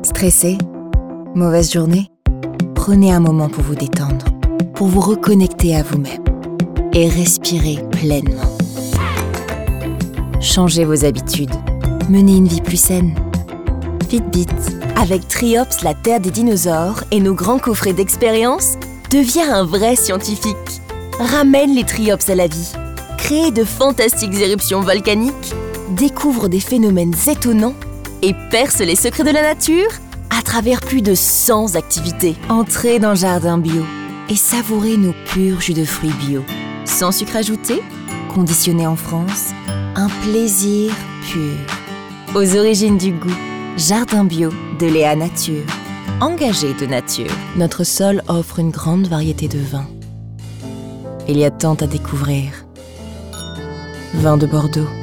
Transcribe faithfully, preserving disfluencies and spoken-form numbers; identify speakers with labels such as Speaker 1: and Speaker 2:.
Speaker 1: Stressé? Mauvaise journée? Prenez un moment pour vous détendre, pour vous reconnecter à vous-même et respirer pleinement. Changez vos habitudes, menez une vie plus saine. Fitbit, avec Triops, la terre des dinosaures et nos grands coffrets d'expérience, devient un vrai scientifique. Ramène les Triops à la vie, crée de fantastiques éruptions volcaniques, découvre des phénomènes étonnants et perce les secrets de la nature à travers plus de cent activités. Entrez dans Jardin Bio et savourez nos purs jus de fruits bio. Sans sucre ajouté, conditionnés en France, un plaisir pur. Aux origines du goût, Jardin Bio de Léa Nature. Engagé de nature, notre sol offre une grande variété de vins. Il y a tant à découvrir. Vin de Bordeaux,